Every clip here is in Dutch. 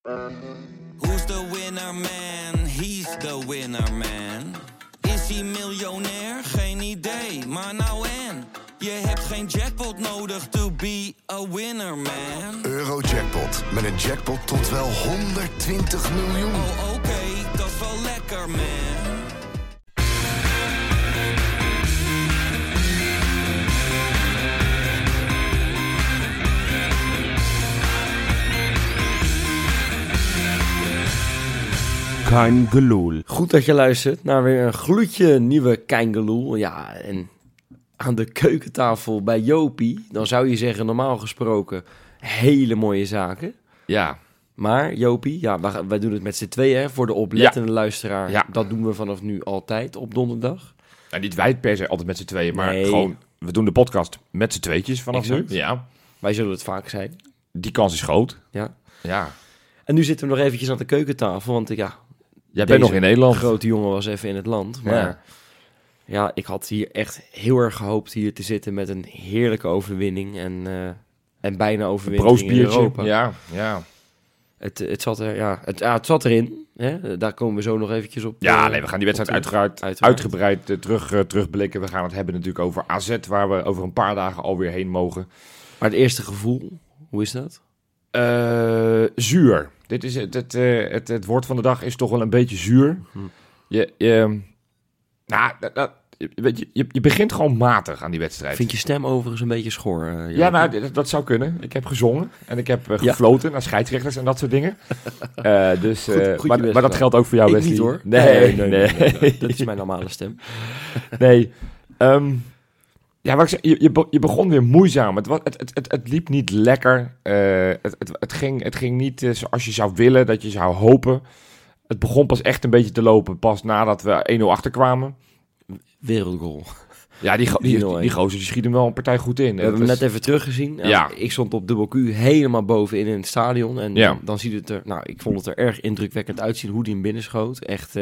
Who's the winner man? He's the winner man. Is hij miljonair? Geen idee, maar nou en. Je hebt geen jackpot nodig to be a winner man. Eurojackpot, met een jackpot tot wel 120 miljoen. Oh oké, dat is wel lekker man. Kein Geloel. Goed dat je luistert naar weer een gloedje nieuwe Kein Geloel. Ja, en aan de keukentafel bij Jopie, dan zou je zeggen normaal gesproken hele mooie zaken. Ja. Maar Jopie, ja, wij doen het met z'n tweeën voor de oplettende luisteraar. Ja. Dat doen we vanaf nu altijd op donderdag. Nou, niet wij per se altijd met z'n tweeën, maar Nee. gewoon, we doen de podcast met z'n tweetjes vanaf Exact. nu. Ja. Wij zullen het vaak zijn. Die kans is groot. Ja. Ja. En nu zitten we nog eventjes aan de keukentafel, want Jij bent nog in Nederland. grote jongen was even in het land. Maar ja, ik had hier echt heel erg gehoopt hier te zitten met een heerlijke overwinning. En bijna overwinning in Broosbiertje. Europa. Ja. Het zat er, het zat erin. Hè? Daar komen we zo nog eventjes op. Ja, nee, we gaan die wedstrijd Uiteraard. uitgebreid terugblikken. We gaan het hebben natuurlijk over AZ, waar we over een paar dagen alweer heen mogen. Maar het eerste gevoel, hoe is dat? Zuur. Dit is het woord van de dag is toch wel een beetje zuur. Je begint gewoon matig aan die wedstrijd. Vind je stem overigens een beetje schor? Ja, nou, dat zou kunnen. Ik heb gezongen en ik heb gefloten naar scheidsrechters en dat soort dingen. Goed Maar je dat best geldt ook voor jou, Ik Wesley. niet hoor. Nee. Dat is mijn normale stem. Nee. Ja, wat ik zeg, je begon weer moeizaam. Het liep niet lekker. Het ging niet zoals je zou willen, dat je zou hopen. Het begon pas echt een beetje te lopen, pas nadat we 1-0 achterkwamen. Wereldgoal. Ja, die gozer die schiet hem wel een partij goed in. We hebben hem net even teruggezien. Ja. Ik stond op dubbel Q helemaal bovenin in het stadion. En Ja. dan ziet het er... Nou, ik vond het er erg indrukwekkend uitzien hoe die hem binnenschoot. Echt...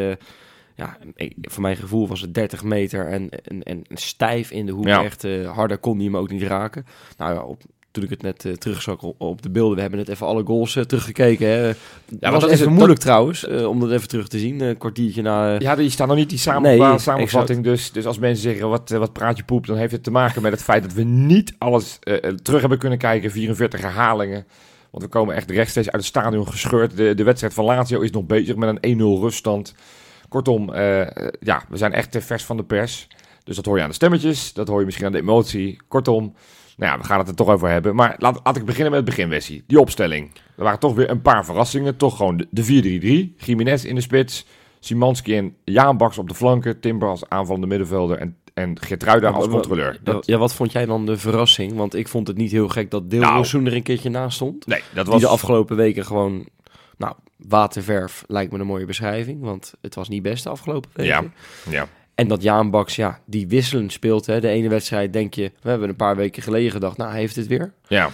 voor mijn gevoel was het 30 meter en stijf in de hoek. Ja. Echt harder kon hij hem ook niet raken. Nou ja, toen ik het net terugzag op de beelden, we hebben net even alle goals teruggekeken. Hè. Ja, Ja, want was even moeilijk trouwens, om dat even terug te zien. Een kwartiertje na... Ja, die staan nog niet die samenvatting. Dus als mensen zeggen, wat praat je poep, dan heeft het te maken met het feit dat we niet alles terug hebben kunnen kijken. 44 herhalingen. Want we komen echt rechtstreeks uit het stadion gescheurd. De wedstrijd van Lazio is nog bezig met een 1-0 ruststand. Kortom, we zijn echt vers van de pers. Dus dat hoor je aan de stemmetjes, dat hoor je misschien aan de emotie. Kortom, nou ja, we gaan het er toch over hebben. Maar laat ik beginnen met het begin, Wessie. Die opstelling. Er waren toch weer een paar verrassingen. Toch gewoon de 4-3-3. Gimenez in de spits. Szymanski en Jaan Baks op de flanken. Timber als aanvallende middenvelder. En Geertruida als controleur. Ja, wat vond jij dan de verrassing? Want ik vond het niet heel gek dat Dilrosun er een keertje naast stond. Nee, dat Die was... de afgelopen weken gewoon... Nou, waterverf lijkt me een mooie beschrijving. Want het was niet best de afgelopen weken. Ja. En dat Jaan Baks, die wisselend speelt. Hè. De ene wedstrijd denk je... We hebben een paar weken geleden gedacht... Nou, hij heeft het weer. Ja.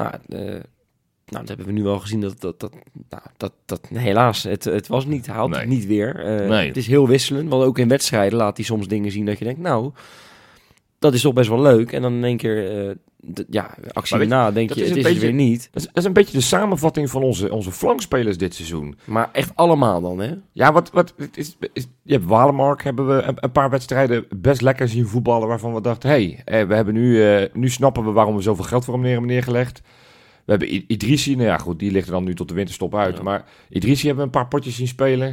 Dat hebben we nu wel gezien. Dat helaas, het was niet. Hij had het niet weer. Nee. Het is heel wisselend. Want ook in wedstrijden laat hij soms dingen zien dat je denkt... Nou, dat is toch best wel leuk. En dan in één keer... actie daarna denk je, het is het weer niet. Dat is een beetje de samenvatting van onze flankspelers dit seizoen. Maar echt allemaal dan, hè? Ja, je hebt Walemark, hebben we een paar wedstrijden best lekker zien voetballen, waarvan we dachten, we hebben nu snappen we waarom we zoveel geld voor hem neer hebben neergelegd. We hebben Idrissi, nou ja goed, die ligt er dan nu tot de winterstop uit. Ja. Maar Idrissi hebben we een paar potjes zien spelen.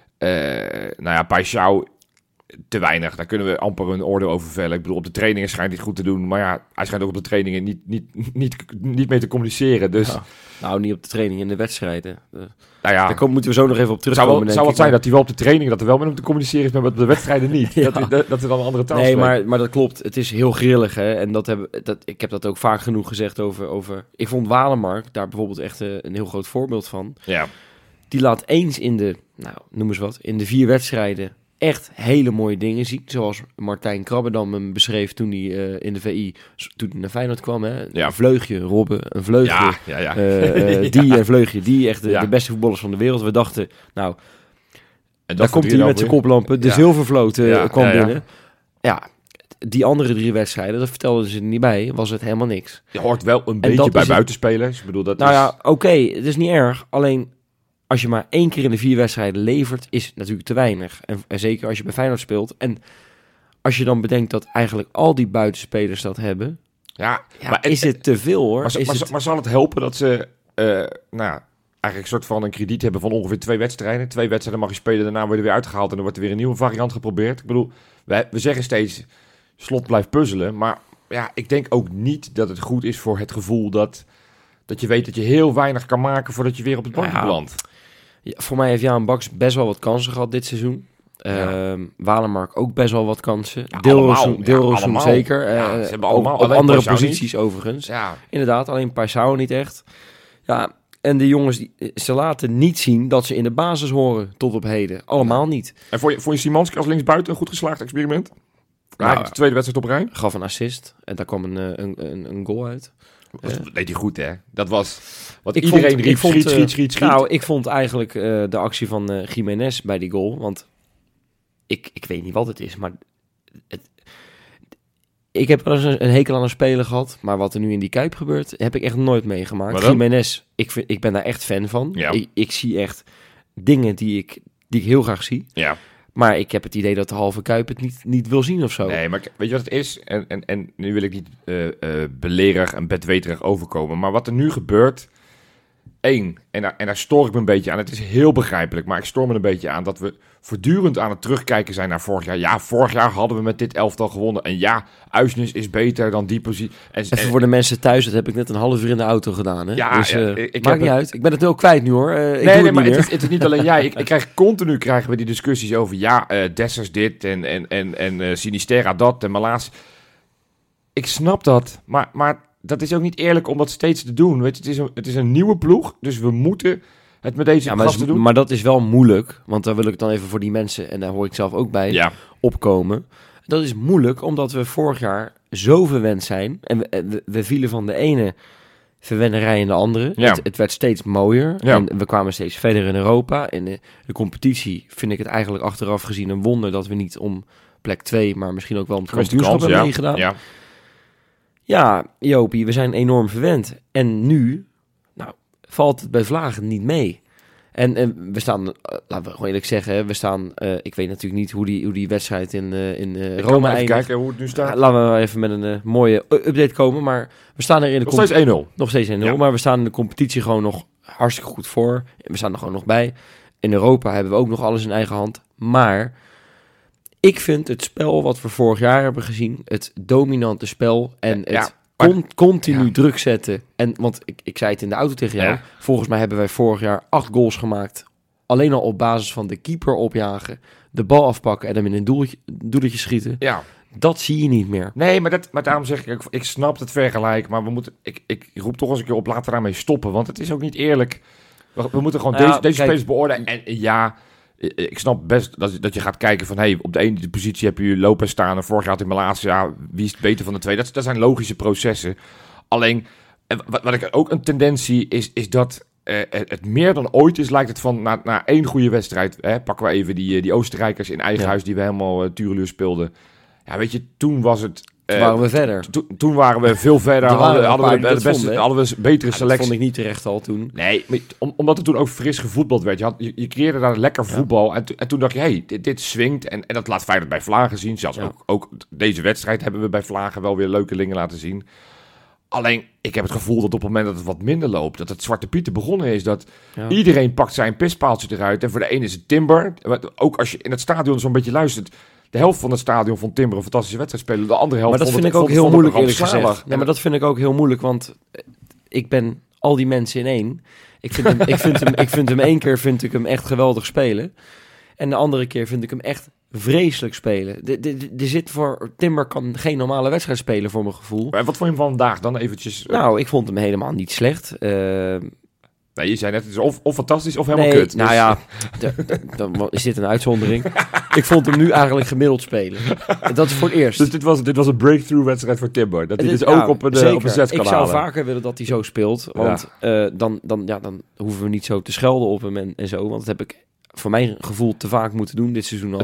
Paixão te weinig, daar kunnen we amper een oordeel over vellen. Ik bedoel, op de trainingen schijnt hij het goed te doen, maar ja, hij schijnt ook op de trainingen niet mee te communiceren. Dus... Ja. Nou, niet op de training, in de wedstrijden. Daar moeten we zo nog even op terugkomen. Zou het zijn dat hij wel op de training, dat er wel met hem te communiceren is, maar op de wedstrijden niet. Ja. Dat er dan een andere taal Nee, spreekt. maar dat klopt. Het is heel grillig, hè. En ik heb dat ook vaak genoeg gezegd over... Ik vond Walemark daar bijvoorbeeld echt een heel groot voorbeeld van. Ja. Die laat eens in de, noem eens wat, in de 4 wedstrijden... echt hele mooie dingen zien. Zoals Martijn Krabbedam hem beschreef toen hij in de VI... toen hij naar Feyenoord kwam. Hè? Ja. Een vleugje, Robben. Een vleugje. Ja. Een vleugje. Die echt de beste voetballers van de wereld. We dachten, en daar komt hij met zijn koplampen. De zilvervloot kwam binnen. Ja, die andere 3 wedstrijden, dat vertelden ze er niet bij, was het helemaal niks. Je hoort wel een beetje bij buitenspelers. Ik bedoel, dat oké, het is niet erg. Alleen als je maar 1 keer in de 4 wedstrijden levert, is het natuurlijk te weinig. En zeker als je bij Feyenoord speelt. En als je dan bedenkt dat eigenlijk al die buitenspelers dat hebben, maar is het te veel, hoor. Maar zal het helpen dat ze eigenlijk een soort van een krediet hebben van ongeveer 2 wedstrijden. 2 wedstrijden mag je spelen, daarna worden weer uitgehaald en dan wordt er weer een nieuwe variant geprobeerd. Ik bedoel, we zeggen steeds, Slot blijft puzzelen, maar ja, ik denk ook niet dat het goed is voor het gevoel dat je weet dat je heel weinig kan maken voordat je weer op het bankje belandt. Ja, voor mij heeft Jaan Baks best wel wat kansen gehad dit seizoen. Walemark ook best wel wat kansen. Ja, Deelrozoen zeker. Ze hebben allemaal op andere posities niet. overigens. Ja. Inderdaad, alleen Paisao niet echt. Ja, en de jongens, ze laten niet zien dat ze in de basis horen tot op heden. Allemaal niet. En vond je Szymanski als linksbuiten een goed geslaagd experiment? Eigenlijk de tweede wedstrijd op rij. Gaf een assist en daar kwam een goal uit. Dat deed hij goed, hè? Dat was wat iedereen riep, schiet. Nou, ik vond eigenlijk de actie van Gimenez bij die goal, want ik weet niet wat het is, maar ik heb wel eens een hekel aan een speler gehad, maar wat er nu in die Kuip gebeurt, heb ik echt nooit meegemaakt. Gimenez, ik ben daar echt fan van. Ja. Ik zie echt dingen die ik heel graag zie. Ja. Maar ik heb het idee dat de halve Kuip het niet wil zien of zo. Nee, maar weet je wat het is? En nu wil ik niet belerig en bedweterig overkomen. Maar wat er nu gebeurt... en daar stoor ik me een beetje aan. Het is heel begrijpelijk, maar ik stoor me een beetje aan... dat we voortdurend aan het terugkijken zijn naar vorig jaar. Ja, vorig jaar hadden we met dit elftal gewonnen. En ja, Uisnes is beter dan die positie. Even voor de mensen thuis, dat heb ik net een half uur in de auto gedaan. Hè? Ja, dus, maakt niet uit. Ik ben het heel kwijt nu, hoor. Het is niet alleen jij. Continu krijgen we die discussies over... Dessers dit en Sinisterra dat en Malaas. Ik snap dat, maar dat is ook niet eerlijk om dat steeds te doen. Weet je, het is een nieuwe ploeg, dus we moeten het met deze gasten doen. Maar dat is wel moeilijk, want daar wil ik dan even voor die mensen, en daar hoor ik zelf ook bij, opkomen. Dat is moeilijk, omdat we vorig jaar zo verwend zijn. En we vielen van de ene verwennerij in de andere. Ja. Het werd steeds mooier. Ja. En we kwamen steeds verder in Europa. In de competitie vind ik het eigenlijk achteraf gezien een wonder dat we niet om plek 2, maar misschien ook wel om het kampioenschap hebben meegedaan. Ja. Ja, Jopie, we zijn enorm verwend. En nu valt het bij Vlagen niet mee. En we staan, laten we gewoon eerlijk zeggen, ik weet natuurlijk niet hoe die wedstrijd in Rome eindigt. Kijken hoe het nu staat. Laten we even met een mooie update komen. Maar we staan er in de competitie. Nog steeds 1-0. Ja. Maar we staan in de competitie gewoon nog hartstikke goed voor. We staan er gewoon nog bij. In Europa hebben we ook nog alles in eigen hand. Maar ik vind het spel wat we vorig jaar hebben gezien, het dominante spel en het continu druk zetten. Want ik zei het in de auto tegen jou, volgens mij hebben wij vorig jaar 8 goals gemaakt. Alleen al op basis van de keeper opjagen, de bal afpakken en hem in een doeletje schieten. Ja. Dat zie je niet meer. Nee, maar daarom zeg ik snap het vergelijk, maar we moeten, ik roep toch eens een keer op, laten we daarmee stoppen, want het is ook niet eerlijk. We moeten gewoon deze spelers beoordelen. En ik snap best dat je gaat kijken van... op de ene positie heb je Lopez staan... en vorig jaar had ik Malasia. Wie is het beter van de twee? Dat zijn logische processen. Alleen, wat ik ook een tendentie is dat... het meer dan ooit is, lijkt het van... na 1 goede wedstrijd... pakken we even die Oostenrijkers in eigen huis... die we helemaal tureluur speelden. Ja, weet je, toen was het... Toen waren we verder. Toen waren we veel verder. Hadden we betere selectie. Dat vond ik niet terecht al toen. Nee, omdat er toen ook fris gevoetbald werd. Je creëerde daar lekker voetbal. En toen dacht je, dit swingt. En dat laat Feyenoord bij Vlagen zien. Zelfs ook deze wedstrijd hebben we bij Vlagen wel weer leuke dingen laten zien. Alleen, ik heb het gevoel dat op het moment dat het wat minder loopt... dat het Zwarte Pieten begonnen is. Dat iedereen pakt zijn pispaaltje eruit. En voor de ene is het Timber. Ook als je in het stadion zo'n beetje luistert... De helft van het stadion vond Timber een fantastische wedstrijd spelen. De andere helft maar dat vind ik ook heel moeilijk, eerlijk gezegd. Nee, maar dat vind ik ook heel moeilijk, want ik ben al die mensen in één. Ik vind hem 1 keer vind ik hem echt geweldig spelen. En de andere keer vind ik hem echt vreselijk spelen. Timber kan geen normale wedstrijd spelen voor mijn gevoel. Maar wat vond je hem vandaag dan eventjes? Nou, ik vond hem helemaal niet slecht. Nee, je zei net, het is of fantastisch of helemaal kut. Nou ja, dan is dit een uitzondering. Ik vond hem nu eigenlijk gemiddeld spelen. Dat is voor het eerst. Dus dit was een breakthrough wedstrijd voor Timber. Dat hij dus ook op een set kan Ik zou vaker willen dat hij zo speelt. Want dan hoeven we niet zo te schelden op hem en zo. Want dat heb ik voor mijn gevoel te vaak moeten doen dit seizoen al.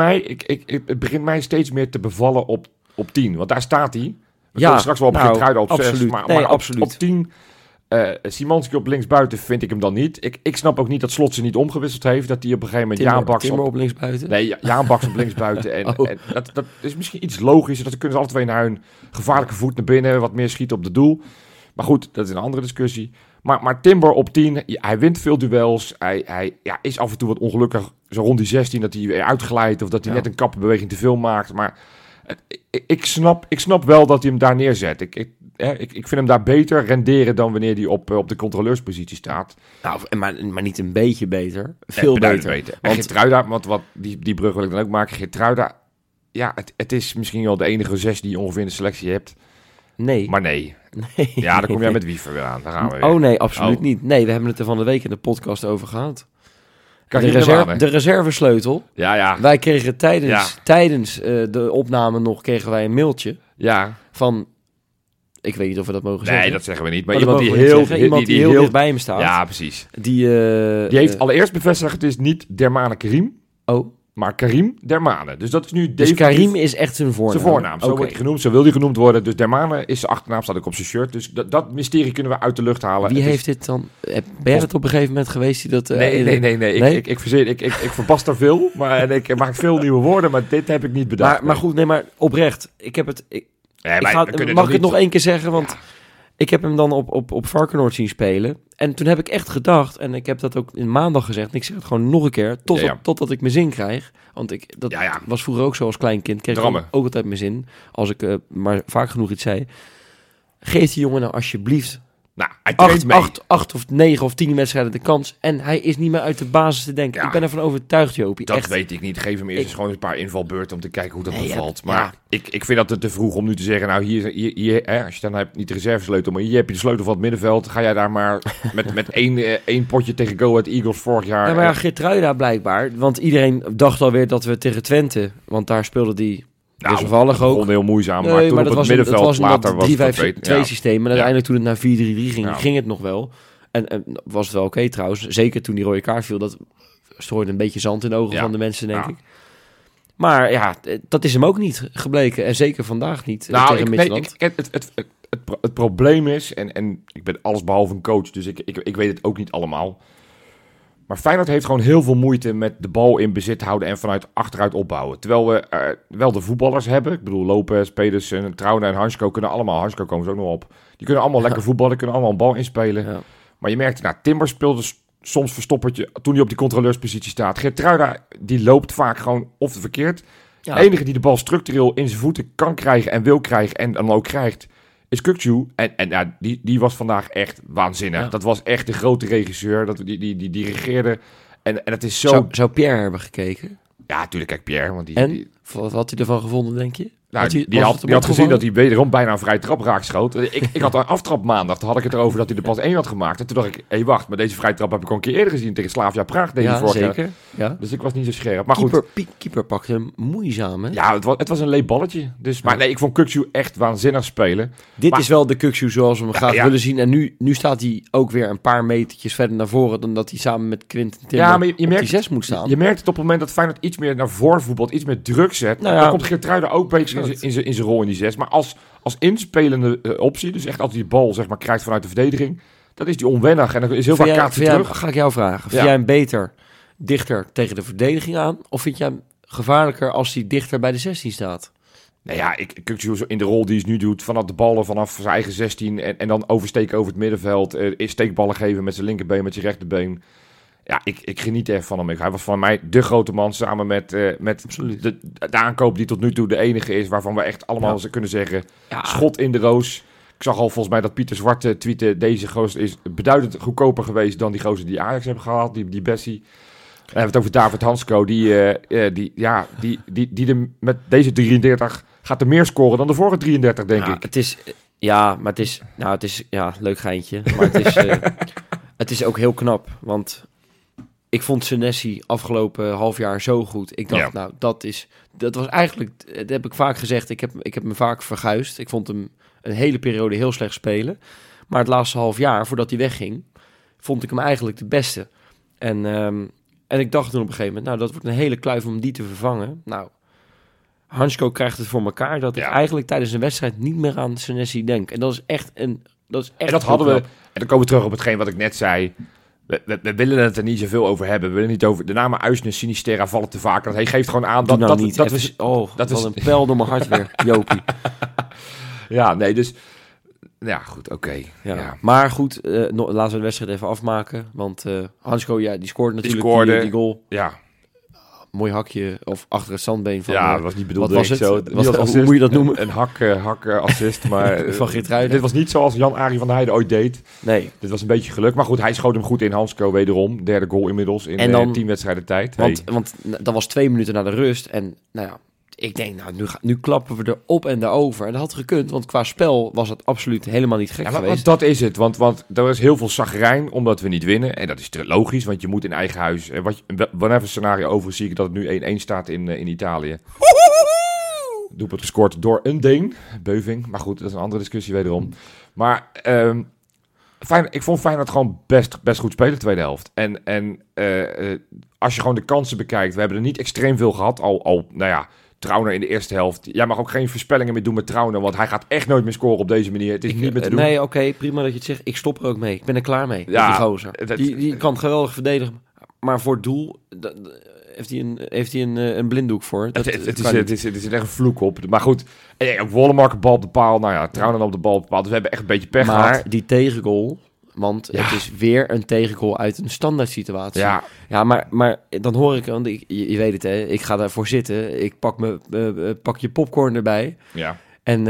Het begint mij steeds meer te bevallen op 10. Want daar staat hij. We komen straks wel op Geertruiden op 6. Maar absoluut. Op 10... Szymanski op linksbuiten vind ik hem dan niet. Ik snap ook niet dat Slot ze niet omgewisseld heeft. Dat hij op een gegeven moment Timber op linksbuiten? Nee, Jaan Baks op linksbuiten. En dat is misschien iets logischer. Dat kunnen ze alle twee naar hun gevaarlijke voet naar binnen. Wat meer schieten op de doel. Maar goed, dat is een andere discussie. Maar Timber op 10, hij wint veel duels. Hij is af en toe wat ongelukkig. Zo rond die 16 dat hij weer uitglijdt. Of dat hij net een kappenbeweging te veel maakt. Maar ik snap wel dat hij hem daar neerzet. Ik vind hem daar beter renderen dan wanneer hij op de controleurspositie staat. Nou, maar niet een beetje beter. Veel beter. Want Geertruida, wat die brug wil ik dan ook maken. Geertruida, ja, het is misschien wel de enige 6 die je ongeveer in de selectie hebt. Nee. Maar nee. Ja, dan kom jij met Wiever weer aan. Daar gaan we weer. Oh nee, absoluut niet. Nee, we hebben het er van de week in de podcast over gehad. De reservesleutel. Ja. Wij kregen tijdens de opname kregen wij een mailtje. Ja. Van, ik weet niet of we dat mogen zeggen. Nee, dat zeggen we niet. Maar iemand die heel dicht bij hem staat. Ja, precies. Die heeft allereerst bevestigd, het is niet Dermane Karim. Oh. Maar Karim Dermane. Dus dat is nu definitief. Dus Karim is echt zijn voornaam? Zijn voornaam. Zo wordt hij genoemd. Zo wil hij genoemd worden. Dus Dermane is zijn achternaam, staat ook op zijn shirt. Dus dat mysterie kunnen we uit de lucht halen. Wie heeft dit dan? Ben jij het op een gegeven moment geweest die dat... Nee. Ik verpas daar veel. En ik maak veel nieuwe woorden. Maar dit heb ik niet bedacht. Maar goed, maar oprecht. Mag ik het nog één keer zeggen? Want... Ja. Ik heb hem dan op Varkenoord zien spelen. En toen heb ik echt gedacht, en ik heb dat ook in maandag gezegd, en ik zeg het gewoon nog een keer, totdat ik mijn zin krijg. Want was vroeger ook zo als kleinkind, kreeg ik ook altijd mijn zin, als ik maar vaak genoeg iets zei. Geef die jongen nou alsjeblieft 8 of 9 of 10 wedstrijden de kans. En hij is niet meer uit de basis te denken. Ja. Ik ben ervan overtuigd, Jopie. Dat weet ik niet. Geef hem eerst gewoon een paar invalbeurten om te kijken hoe dat bevalt. Maar ik vind dat het te vroeg om nu te zeggen, nou hier als je dan hebt niet de reservesleutel, maar hier heb je de sleutel van het middenveld. Ga jij daar maar met één potje tegen Go Ahead Eagles vorig jaar. Ja, maar Geertruida blijkbaar. Want iedereen dacht alweer dat we tegen Twente, want daar speelde die... Nou, dus toevallig ook. Heel moeizaam, maar toen op het middenveld later was het 3-5-2 systeem. En uiteindelijk toen het naar 4-3-3 ging, ging het nog wel. En was het wel oké trouwens. Zeker toen die rode kaart viel, dat strooide een beetje zand in de ogen van de mensen, denk ik. Maar ja, dat is hem ook niet gebleken. En zeker vandaag niet tegen Midtjylland. Het probleem is, en ik ben allesbehalve een coach, dus ik weet het ook niet allemaal. Maar Feyenoord heeft gewoon heel veel moeite met de bal in bezit houden en vanuit achteruit opbouwen. Terwijl we wel de voetballers hebben. Ik bedoel, Lopez, Pedersen, Trouwner en Hansko kunnen allemaal... Hansko komen ze ook nog op. Die kunnen allemaal lekker voetballen, kunnen allemaal een bal inspelen. Ja. Maar je merkt, Timber speelde soms verstoppertje toen hij op die controleurspositie staat. Geertruida, die loopt vaak gewoon of verkeerd. Ja. De enige die de bal structureel in zijn voeten kan krijgen en wil krijgen en dan ook krijgt... is Kukçu. En die was vandaag echt waanzinnig. Ja. Dat was echt de grote regisseur. Die regeerde. En het is zo... Zou Pierre hebben gekeken? Ja, natuurlijk. Kijk, Pierre. Want wat had hij ervan gevonden, denk je? Nou, die had gezien dat hij wederom bijna een vrije trap raakschoot. Ik had een aftrap maandag. Toen had ik het erover dat hij er pas 1 had gemaakt. En toen dacht ik, wacht, maar deze vrije trap heb ik al een keer eerder gezien tegen Slavia Praag. Zeker. Ja. Dus ik was niet zo scherp. Maar Keeper pakte hem moeizaam, hè? Ja, het was een leeg balletje. Dus, maar nee, ik vond Kukçu echt waanzinnig spelen. Dit is wel de Kukçu zoals we hem graag willen zien. En nu staat hij ook weer een paar metertjes verder naar voren dan dat hij samen met Quinten Timber op die 6 moet staan. Je merkt het op het moment dat Feyenoord iets meer naar voren voetbalt, iets meer druk zet. Dan komt Geertruida ook beter in zijn rol in die 6. Maar als inspelende optie, dus echt als hij die bal zeg maar krijgt vanuit de verdediging, dat is die onwennig en dan is heel vaak kaartje terug. Ga ik jou vragen, vind jij hem beter dichter tegen de verdediging aan, of vind jij hem gevaarlijker als hij dichter bij de 16 staat? Nou ja, Kukçu in de rol die hij nu doet, vanaf de ballen vanaf zijn eigen 16 en dan oversteken over het middenveld, steekballen geven met zijn linkerbeen, met zijn rechterbeen. Ja, ik geniet er van hem. Hij was van mij de grote man samen met de aankoop die tot nu toe de enige is waarvan we echt allemaal kunnen zeggen, schot in de roos. Ik zag al volgens mij dat Pieter Zwart tweette, deze gozer is beduidend goedkoper geweest dan die gozer die Ajax hebben gehaald, die Bessie. We hebben het over David Hansko, die met deze 33 gaat er meer scoren dan de vorige 33, denk ik. Het is leuk geintje, maar het is ook heel knap, want ik vond Senesi afgelopen half jaar zo goed. Ik dacht, dat was eigenlijk, dat heb ik vaak gezegd, ik heb me vaak verguisd. Ik vond hem een hele periode heel slecht spelen. Maar het laatste half jaar, voordat hij wegging, vond ik hem eigenlijk de beste. En ik dacht toen op een gegeven moment, dat wordt een hele kluif om die te vervangen. Nou, Hansko krijgt het voor elkaar dat ik eigenlijk tijdens een wedstrijd niet meer aan Senesi denk. En dat is echt een Dat is echt en dat hadden we. En dan komen we terug op hetgeen wat ik net zei. We willen het er niet zoveel over hebben. We willen niet over de namen Uisnes, Sinisterra vallen te vaak. Dat geeft gewoon aan dat dat is een pijl door mijn hart weer, Jopie. Ja, nee, dus ja, goed, oké. Ja. Maar goed, laten we de wedstrijd even afmaken. Want Hansko, die scoorde natuurlijk die goal. Ja. Mooi hakje of achter het zandbeen van... Ja, dat was niet bedoeld. Wat was het? Zo. Hoe moet je dat noemen? Een hak-assist, maar... van Geertruiden. Dit was niet zoals Jan-Arie van der Heijden ooit deed. Nee. Dit was een beetje geluk. Maar goed, hij schoot hem goed in, Hansko, wederom. Derde goal inmiddels in 10 wedstrijden tijd. Want dat was 2 minuten na de rust. En nou ja, ik denk, nu klappen we er op en daarover. En dat had gekund, want qua spel was het absoluut helemaal niet gek geweest. Dat is het, want er is heel veel chagrijn omdat we niet winnen. En dat is te logisch, want je moet in eigen huis... Wanneer een scenario over zie ik dat het nu 1-1 staat in Italië. Doelpunt gescoord door een Deen, Beuving. Maar goed, dat is een andere discussie wederom. Maar ik vond Feyenoord gewoon best goed spelen de tweede helft. En als je gewoon de kansen bekijkt, we hebben er niet extreem veel gehad. Nou ja... Trauner in de eerste helft. Jij mag ook geen voorspellingen meer doen met Trauner, want hij gaat echt nooit meer scoren op deze manier. Het is niet meer te doen. Nee, oké, prima dat je het zegt. Ik stop er ook mee. Ik ben er klaar mee. Ja, die gozer. Die kan geweldig verdedigen. Maar voor het doel heeft hij een blinddoek voor. Het is echt een vloek op. Maar goed, ook Wollemark op bal op de paal. Nou ja, Trauner op de bal op de paal. Dus we hebben echt een beetje pech gehad. Maar die tegengoal... Want het is weer een tegengoal uit een standaard situatie. Ja, maar dan hoor ik... Want je weet het, hè. Ik ga daarvoor zitten. Ik pak je popcorn erbij. Ja. En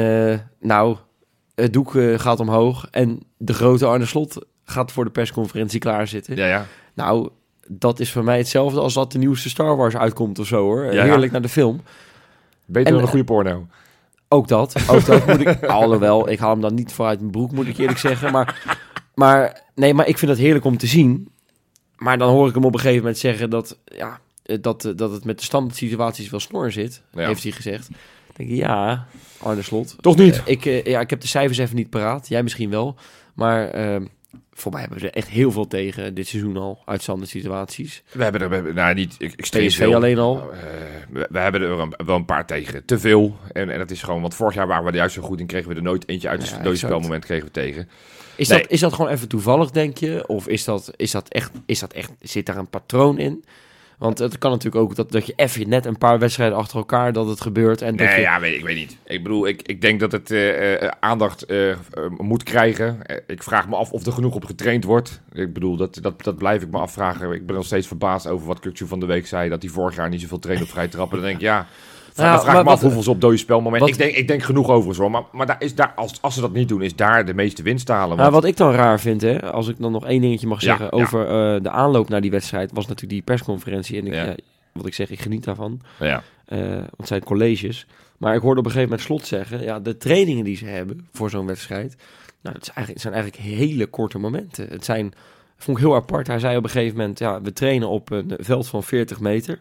het doek gaat omhoog. En de grote Arne Slot gaat voor de persconferentie klaarzitten. Ja. Nou, dat is voor mij hetzelfde als dat de nieuwste Star Wars uitkomt of zo, hoor. Ja. Heerlijk naar de film. Beter dan een goede porno. Ook dat moet ik... Alhoewel, ik haal hem dan niet vooruit mijn broek, moet ik eerlijk zeggen. Maar ik vind het heerlijk om te zien. Maar dan hoor ik hem op een gegeven moment zeggen dat het met de standaard situaties wel snor zit, heeft hij gezegd. Dan denk ik, ja, Arne Slot. Toch niet? Ik heb de cijfers even niet paraat. Jij misschien wel. Maar voor mij hebben we er echt heel veel tegen dit seizoen al, uit standaard situaties. We hebben er niet extreem PSV veel. alleen al. We hebben er wel een paar tegen. Te veel. En dat is gewoon, want vorig jaar waren we er juist zo goed in, kregen we er nooit eentje uit het spelmoment kregen we tegen. Is dat gewoon even toevallig, denk je? Of is dat echt, zit daar een patroon in? Want het kan natuurlijk ook dat je even net een paar wedstrijden achter elkaar dat het gebeurt. En ik weet niet. Ik bedoel, ik denk dat het aandacht moet krijgen. Ik vraag me af of er genoeg op getraind wordt. Ik bedoel, dat blijf ik me afvragen. Ik ben nog steeds verbaasd over wat Kukçu van de week zei. Dat hij vorig jaar niet zoveel trainde op vrije trappen. Dan denk ik, dan vraag ik me af hoeveel ze op dode spelmoment. Ik denk genoeg overigens hoor. Maar als ze dat niet doen, is daar de meeste winst te halen. Want... wat ik dan raar vind, hè, als ik dan nog één dingetje mag zeggen over de aanloop naar die wedstrijd, was natuurlijk die persconferentie. En wat ik zeg, ik geniet daarvan. Ja. Want het zijn colleges. Maar ik hoorde op een gegeven moment Slot zeggen, de trainingen die ze hebben voor zo'n wedstrijd, het zijn eigenlijk hele korte momenten. Vond ik heel apart. Hij zei op een gegeven moment, we trainen op een veld van 40 meter.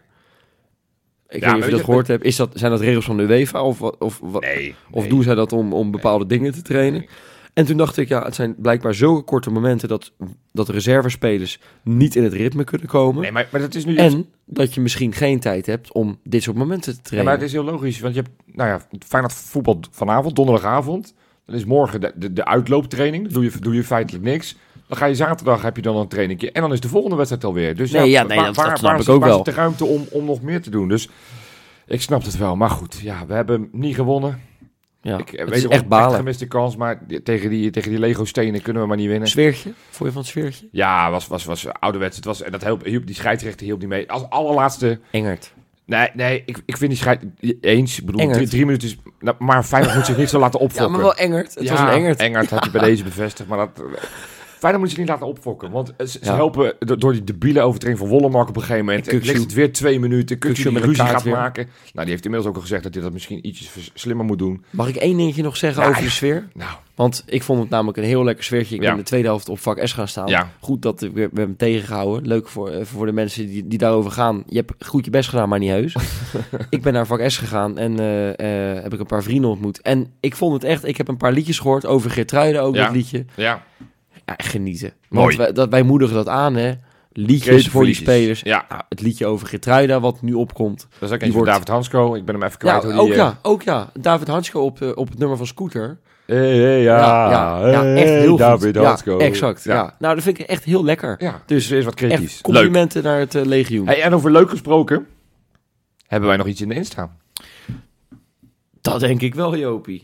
Ik weet niet of je dat gehoord hebt. Zijn dat regels van de UEFA? Of doen zij dat om bepaalde dingen te trainen? Nee. En toen dacht ik, het zijn blijkbaar zulke korte momenten dat de reservespelers niet in het ritme kunnen komen. Nee, maar dat is nu... En dat je misschien geen tijd hebt om dit soort momenten te trainen. Ja, maar het is heel logisch, want je hebt Feyenoord voetbal vanavond, donderdagavond. Dan is morgen de uitlooptraining. Dan doe je feitelijk niks. Dan ga je zaterdag, heb je dan een trainingje. En dan is de volgende wedstrijd alweer. Dus dat snap ik ook wel. Waar zit de ruimte om nog meer te doen? Dus ik snap het wel. Maar goed, we hebben niet gewonnen. Ja, ik weet echt balen. Echt gemiste kans, maar tegen die Lego stenen kunnen we maar niet winnen. Sfeertje? Vond je van het sfeertje? Ja, was ouderwets. En dat hielp, die scheidsrechter hielp niet mee. Als allerlaatste... Engert. Nee, ik vind die scheidsrechter... Eens, ik bedoel, 3 minuten is... maar Feyenoord moet zich niet zo laten opfokken. Ja, maar wel Engert. Het was een Engert. Engert had je bij deze bevestigd, maar dat... Feyenoord moet je niet laten opfokken, want ze helpen door die debiele overtreding van Wollemark op een gegeven moment. Ligt het weer 2 minuten. Kukçu die ruzie gaat maken. Nou, die heeft inmiddels ook al gezegd dat hij dat misschien ietsjes slimmer moet doen. Mag ik één dingetje nog zeggen over de sfeer? Nou. Want ik vond het namelijk een heel lekker sfeertje. Ik ben in de tweede helft op vak S gaan staan. Ja. Goed dat we hebben hem tegengehouden. Leuk voor de mensen die daarover gaan. Je hebt goed je best gedaan, maar niet heus. Ik ben naar vak S gegaan en heb ik een paar vrienden ontmoet. En ik vond het echt... Ik heb een paar liedjes gehoord over Geertruiden ook, dat liedje. Ja. Ja, genieten. Want wij moedigen dat aan, hè. liedjes voor die spelers. Ja. Nou, het liedje over Geertruida, wat nu opkomt. Dat is ook eentje van David Hansko. Ik ben hem even kwijt. Ook David Hansko op het nummer van Scooter. Echt heel David goed. Hansko. Ja, exact. Ja. Nou, dat vind ik echt heel lekker. Ja, dus is wat kritisch. Echt complimenten naar het legioen. Hey, en over leuk gesproken, hebben wij nog iets in de Insta? Dat denk ik wel, Jopie.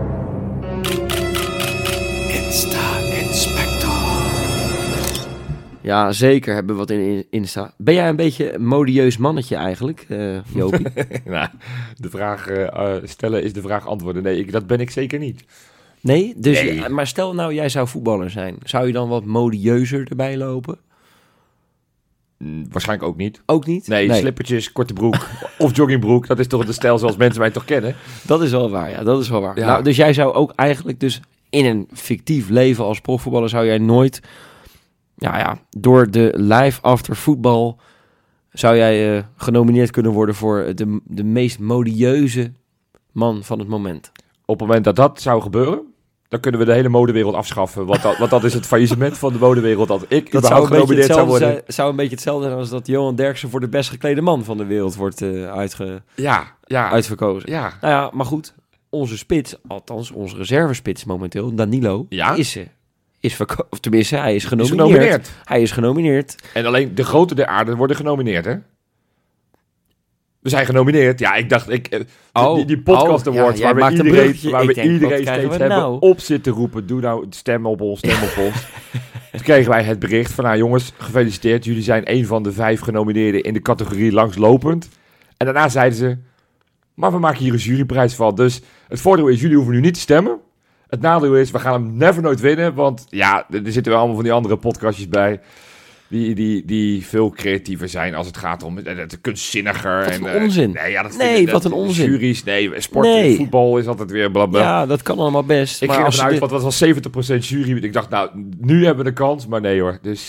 Ja, zeker hebben we wat in Insta. Ben jij een beetje een modieus mannetje eigenlijk, Jopie? Nou, de vraag stellen is de vraag antwoorden. Nee, dat ben ik zeker niet. Nee? Maar stel nou, jij zou voetballer zijn. Zou je dan wat modieuzer erbij lopen? Waarschijnlijk ook niet. Ook niet? Nee, slippertjes, korte broek of joggingbroek. Dat is toch de stijl zoals mensen mij toch kennen? Dat is wel waar, ja. Dat is wel waar. Ja. Nou, dus jij zou ook eigenlijk dus in een fictief leven als profvoetballer zou jij nooit... door de Live After Football zou jij genomineerd kunnen worden voor de meest modieuze man van het moment. Op het moment dat dat zou gebeuren, dan kunnen we de hele modewereld afschaffen. Want dat is het faillissement van de modewereld. Dat zou genomineerd zou worden. Zou een beetje hetzelfde zijn als dat Johan Derksen voor de best geklede man van de wereld wordt uitverkozen. Ja. Nou ja, maar goed. Onze spits, althans onze reservespits momenteel, Danilo, of tenminste, hij is genomineerd. Hij is genomineerd. En alleen de grote der aarde worden genomineerd, hè? We zijn genomineerd. Ja, ik dacht, die podcast awards waar we iedereen steeds hebben op zitten roepen. Doe nou, stem op ons. Toen kregen wij het bericht van, jongens, gefeliciteerd. Jullie zijn een van de 5 genomineerden in de categorie langslopend. En daarna zeiden ze, maar we maken hier een juryprijs van. Dus het voordeel is, jullie hoeven nu niet te stemmen. Het nadeel is, we gaan hem never nooit winnen. Want er zitten wel allemaal van die andere podcastjes bij. Die veel creatiever zijn als het gaat om het kunstzinniger. Wat een onzin. Wat een onzin. Juries, voetbal is altijd weer blablabla. Ja, dat kan allemaal best. Ik ging ervan uit, want het was 70% jury. Ik dacht, nu hebben we de kans. Maar nee hoor. Dus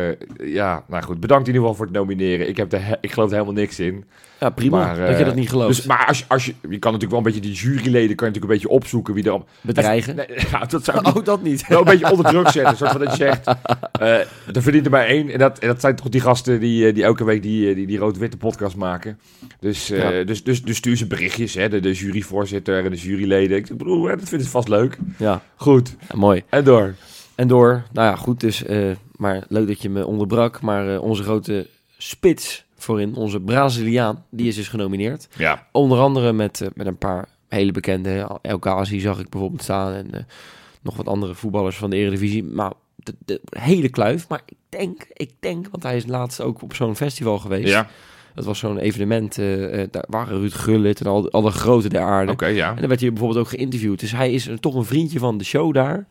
nou goed. Bedankt in ieder geval voor het nomineren. Ik geloof er helemaal niks in. Ja, prima, dat je dat niet gelooft. Dus, maar als je kan natuurlijk wel een beetje die juryleden kan je natuurlijk een beetje opzoeken wie er... Bedreigen? Dat zou dat niet. Wel een beetje onder druk zetten, soort van dat je zegt, er verdient er maar 1. En dat zijn toch die gasten die elke week die rood-witte podcast maken. Dus stuur ze berichtjes, hè, de juryvoorzitter en de juryleden. Ik bedoel, dat vinden ze vast leuk. Ja. Goed. Ja, mooi. En door. Nou ja, goed, dus maar leuk dat je me onderbrak. Maar onze grote spits voorin, onze Braziliaan, die is dus genomineerd. Ja. Onder andere met een paar hele bekende. El Ghazi zag ik bijvoorbeeld staan en nog wat andere voetballers van de Eredivisie. Maar de hele kluif. Maar ik denk, want hij is laatst ook op zo'n festival geweest. Ja. Dat was zo'n evenement, daar waren Ruud Gullit en al de grote der aarde. Okay, ja. En dan werd hij bijvoorbeeld ook geïnterviewd. Dus hij is toch een vriendje van de show daar,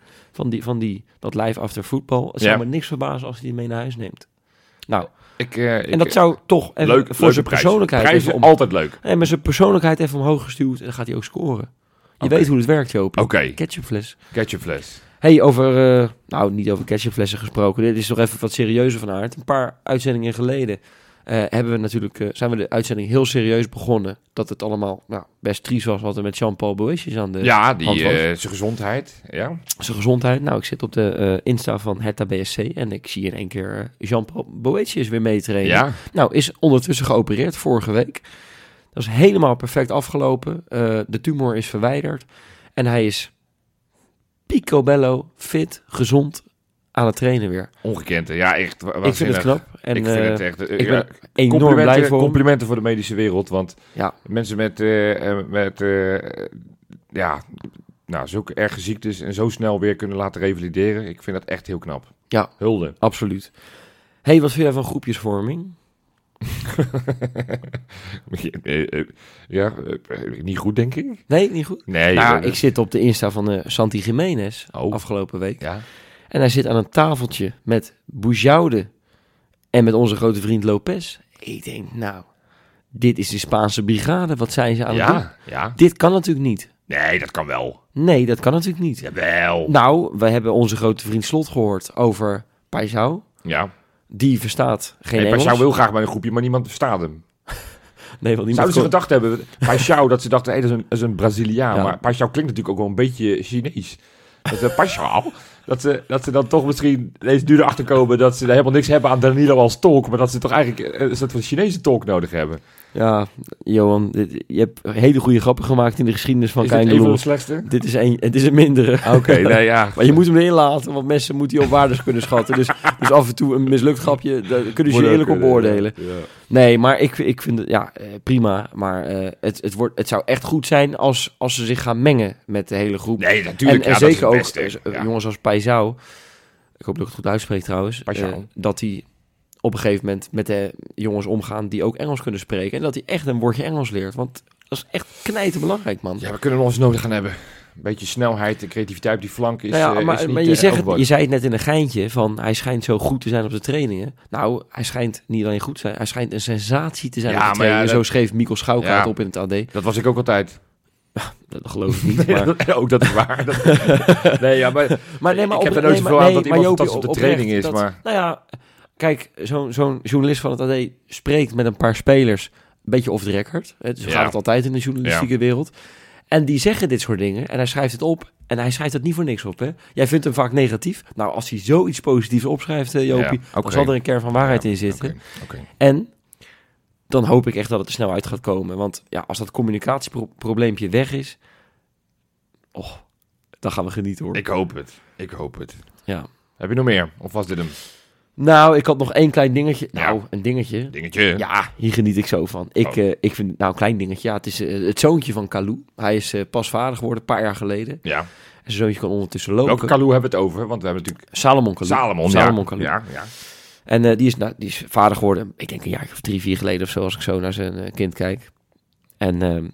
dat Live After Football. Het zou me niks verbazen als hij die mee naar huis neemt. Nou, en dat zou toch even leuk, voor zijn persoonlijkheid... Prijzen altijd leuk. En met zijn persoonlijkheid even omhoog gestuurd en dan gaat hij ook scoren. Je weet hoe het werkt, Joop. Oké. Ketchupfles. Hey, over... niet over ketchupflessen gesproken. Dit is toch even wat serieuzer van aard. Een paar uitzendingen geleden zijn we de uitzending heel serieus begonnen. Dat het allemaal best triest was wat er met Jean-Paul Boetius aan de hand was. Zijn gezondheid. Ja. Zijn gezondheid. Nou, ik zit op de Insta van Hertha BSC en ik zie in één keer Jean-Paul Boetius weer meetrainen. Ja. Nou, is ondertussen geopereerd vorige week. Dat is helemaal perfect afgelopen. De tumor is verwijderd en hij is picobello, fit, gezond aan het trainen weer. Ongekend, ja, echt. Ik vind het knap. En ik vind het echt... ik ben enorm blij voor complimenten voor de medische wereld, want mensen met zulke erge ziektes en zo snel weer kunnen laten revalideren, ik vind dat echt heel knap. Ja, hulde. Absoluut. Hey, wat vind jij van groepjesvorming? Niet goed, denk ik. Nee, niet goed? Nee. Ik zit op de Insta van Santi Jiménez afgelopen week. Ja. En hij zit aan een tafeltje met Bujaude en met onze grote vriend Lopez. Ik denk, dit is de Spaanse brigade. Wat zijn ze aan het doen? Ja. Dit kan natuurlijk niet. Nee, dat kan wel. Nee, dat kan natuurlijk niet. Jawel. Nou, we hebben onze grote vriend Slot gehoord over Paixão. Ja. Die verstaat geen Engels. Paixão wil graag bij een groepje, maar niemand verstaat hem. Nee, want zouden ze gedacht hebben, Paixão, dat ze dachten, dat is een Braziliaan. Ja. Maar Paixão klinkt natuurlijk ook wel een beetje Chinees. Paixão. dat ze dan toch misschien deze nu erachter komen dat ze helemaal niks hebben aan Danilo als tolk, maar dat ze toch eigenlijk een soort van Chinese tolk nodig hebben. Ja, Johan, je hebt hele goede grappen gemaakt in de geschiedenis van Kein Geloel. Is dit een van de slechtste? Het is een mindere. Oké, nee, ja. Maar je moet hem erin laten, want mensen moeten je op waardes kunnen schatten. Dus af en toe een mislukt grapje, daar kunnen ze je eerlijk op beoordelen. Ja. Nee, maar ik vind het prima. Maar het zou echt goed zijn als ze zich gaan mengen met de hele groep. Nee, natuurlijk. En zeker ook jongens als Paisao. Ik hoop dat ik het goed uitspreek trouwens. Dat hij op een gegeven moment met de jongens omgaan die ook Engels kunnen spreken. En dat hij echt een woordje Engels leert. Want dat is echt knijten belangrijk, man. Ja, we kunnen ons nodig gaan hebben. Een beetje snelheid en creativiteit op die flank is, maar je zei het net in een geintje van hij schijnt zo goed te zijn op de trainingen. Nou, hij schijnt niet alleen goed te zijn, hij schijnt een sensatie te zijn op de trainingen. Ja, zo schreef Mikkel Schouwkaart op in het AD. Dat was ik ook altijd. Dat geloof ik niet. Maar... ook dat is waar. Ik heb er nooit zoveel aan dat iemand fantastisch op de training is. Maar... Nou ja, kijk, zo'n journalist van het AD spreekt met een paar spelers een beetje off the record. Dus gaat het altijd in de journalistieke wereld. En die zeggen dit soort dingen en hij schrijft het op. En hij schrijft het niet voor niks op, hè? Jij vindt hem vaak negatief. Nou, als hij zoiets positiefs opschrijft, Jopie, dan zal er een kern van waarheid in zitten. Okay. En dan hoop ik echt dat het er snel uit gaat komen. Want ja, als dat communicatieprobleempje weg is, dan gaan we genieten, hoor. Ik hoop het. Ja. Heb je nog meer? Of was dit hem? Nou, ik had nog één klein dingetje. Nou, een dingetje. Dingetje? Ja, hier geniet ik zo van. Ik vind, een klein dingetje. Ja, het is het zoontje van Kalou. Hij is pas vader geworden, een paar jaar geleden. Ja. En zijn zoontje kan ondertussen lopen. Welke Kalou hebben we het over? Want we hebben natuurlijk... Salomon Kalou. Salomon Kalou. Ja. En die is vader geworden, ik denk een jaar of 3-4 geleden of zo, als ik zo naar zijn kind kijk. En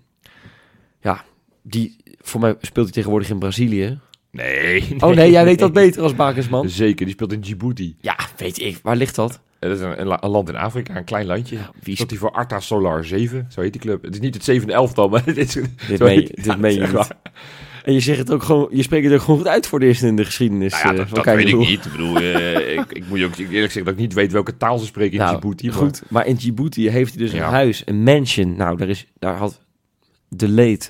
voor mij speelt hij tegenwoordig in Brazilië. Nee. Oh nee, jij weet dat beter als Bakensman. Zeker, die speelt in Djibouti. Ja, weet ik. Waar ligt dat? Dat is een land in Afrika, een klein landje. Ja, wie speelt hij voor Arta Solar 7? Zo heet die club. Het is niet het 7e elftal, maar dit meen je niet. En je zegt het ook gewoon, je spreekt het ook gewoon goed uit voor de eerste in de geschiedenis. Nou ja, dat weet ik niet. Ik bedoel, ik moet je ook eerlijk zeggen dat ik niet weet welke taal ze spreken in Djibouti. Goed, maar in Djibouti heeft hij dus een huis, een mansion. Nou, daar had de late